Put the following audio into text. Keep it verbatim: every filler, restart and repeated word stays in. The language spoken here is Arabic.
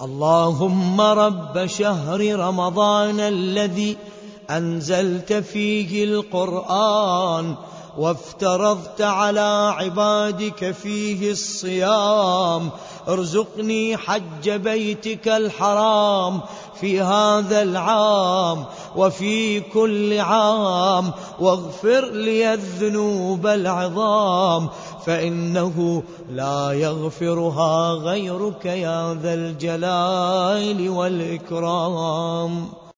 اللهم رب شهر رمضان الذي أنزلت فيه القرآن وافترضت على عبادك فيه الصيام، ارزقني حج بيتك الحرام في هذا العام وفي كل عام، واغفر لي الذنوب العظام، فإنه لا يغفرها غيرك يا ذا الجلال والإكرام.